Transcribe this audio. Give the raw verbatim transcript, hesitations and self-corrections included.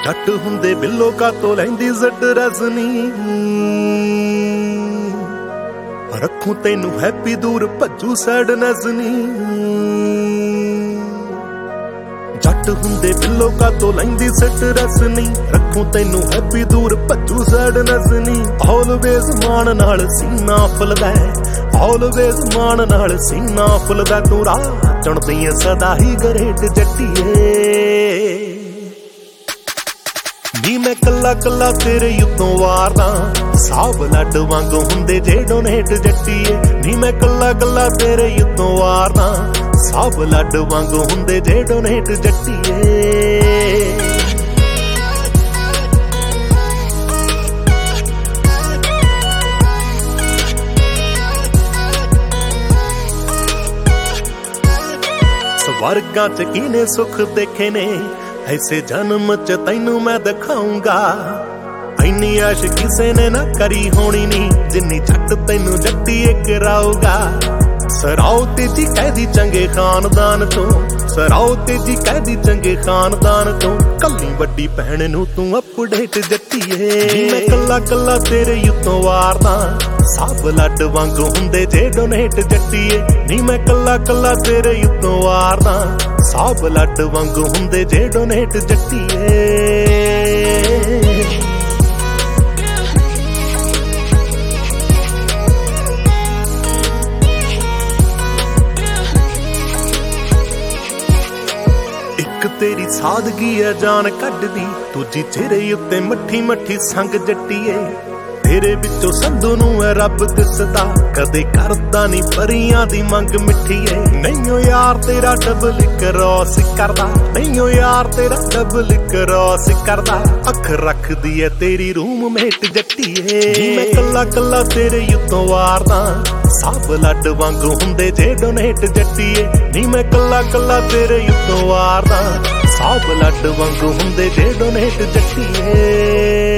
ਜੱਟ ਹੁੰਦੇ ਬਿੱਲੋ ਕਾਤੋਂ ਲੈਂਦੀ ਜ਼ੱਡ ਰਜ਼ਨੀ, ਰੱਖੂ ਤੈਨੂੰ ਹੈਪੀ ਦੂਰ ਭੱਜੂ ਸੈਡ ਨਜ਼ਨੀ। ਜੱਟ ਹੁੰਦੇ ਬਿੱਲੋ ਕਾਤੋਂ ਲੈਂਦੀ ਜ਼ੱਡ ਰਜ਼ਨੀ, ਰੱਖੂ ਤੈਨੂੰ ਹੈਪੀ ਦੂਰ ਭੱਜੂ ਸੈਡ ਨਜ਼ਨੀ। ਆਲਵੇਜ਼ ਮਾਣ ਨਾਲ ਸੀਨਾ ਫੁੱਲਦਾ, ਆਲਵੇਜ਼ ਮਾਣ ਨਾਲ ਸੀਨਾ ਫੁੱਲਦਾ। ਤੂੰ ਰਾਹ ਚੁਣਦੀ ਏ ਸਦਾ ਹੀ ਗਰੇਟ ਜੱਟੀਏ, ਨੀ ਮੈਂ ਕੱਲਾ ਕੱਲਾ ਤੇਰੇ ਉੱਤੋਂ ਵਾਰਦਾ। ਸਾਬ ਲੱਡ ਵਾਂਗੂ ਹੁੰਦੇ ਜੇ ਡੋਨੇਟ ਜੱਟੀਏ, ਨੀ ਮੈਂ ਕੱਲਾ ਕੱਲਾ ਤੇਰੇ ਉੱਤੋਂ ਵਾਰਦਾ। ਸਾਬ ਲੱਡ ਵਾਂਗੂ ਹੁੰਦੇ ਜੇ ਡੋਨੇਟ ਜੱਟੀਏ। ਸਵਰਗਾਂ ਚ ਕਿਨੇ ਸੁੱਖ ਦੇਖੇ ਨੇ, ਐਸੇ ਜਨਮ ਚ ਤੈਨੂੰ ਮੈਂ ਦਿਖਾਉਂਗਾ। ਇੰਨੀ ਆਸ਼ ਕਿਸੇ ਨੇ ਨਾ ਕਰੀ ਹੋਣੀ ਨੀ, ਜਿੰਨੀ ਜੱਟ ਤੈਨੂੰ ਜੱਟੀਏ ਕਰਾਊਗਾ। ਸਰਾਓ ਤੇਜੀ ਕਹਿਦੀ ਚੰਗੇ ਖਾਨਦਾਨ ਤੋਂ, ਸਰਾਓ ਤੇਜੀ ਕਹਿਦੀ ਚੰਗੇ ਖਾਨਦਾਨ ਤੋਂ। ਕੱਲੀ ਵੱਡੀ ਭੈਣ ਨੂੰ ਤੂੰ ਅਪਡੇਟ ਜੱਟੀਏ, ਮੈਂ ਕੱਲਾ ਕੱਲਾ ਤੇਰੇ ਉੱਤੋਂ ਵਾਰਦਾ। ਸਾਬ ਲੱਡ ਵਾਂਗੂ ਹੁੰਦੇ ਜੇ ਡੋਨੇਟ ਜੱਟੀਏ, ਨੀ ਮੈਂ ਕੱਲਾ ਕੱਲਾ ਤੇਰੇ ਉੱਤੋਂ ਵਾਰਦਾ। ਸਾਬ ਲੱਡ ਵਾਂਗੂ ਹੁੰਦੇ ਜੇ ਡੋਨੇਟ ਜੱਟੀਏ। ਇੱਕ ਤੇਰੀ ਸਾਦਗੀ ਆ ਜਾਨ ਕੱਢਦੀ, ਦੂਜੀ ਚਿਹਰੇ ਉੱਤੇ ਮੱਠੀ ਮੱਠੀ ਸੰਗ ਜੱਟੀਏ। ਤੇਰੇ ਵਿੱਚੋਂ ਸੰਧੂ ਨੂੰ ਐ ਰੱਬ ਦਿਸਦਾ, ਕਦੇ ਕਰਦਾ ਨੀ ਪਰੀਆਂ ਦੀ ਮੰਗ ਮਿੱਠੀਏ। ਨਹੀਂਓ ਯਾਰ ਤੇਰਾ ਡਬਲ ਕਰੋਸ ਕਰਦਾ, ਨਹੀਂਓ ਯਾਰ ਤੇਰਾ ਡਬਲ ਕਰੋਸ ਕਰਦਾ। ਅੱਖ ਰੱਖਦੀ ਐ ਤੇਰੀ ਰੂਮਮੇਟ ਜੱਟੀਏ, ਮੈਂ ਕੱਲਾ ਕੱਲਾ ਤੇਰੇ ਉੱਤੋਂ ਵਾਰਦਾ। ਸਾਬ ਲੱਡ ਵਾਂਗੂ ਹੁੰਦੇ ਜੇ ਡੋਨੇਟ ਜੱਟੀਏ, ਨੀ ਮੈਂ ਕੱਲਾ ਕੱਲਾ ਤੇਰੇ ਉੱਤੋਂ ਵਾਰਦਾ। ਸਾਬ ਲੱਡ ਵਾਂਗੂ ਹੁੰਦੇ ਜੇ ਡੋਨੇਟ ਜੱਟੀਏ।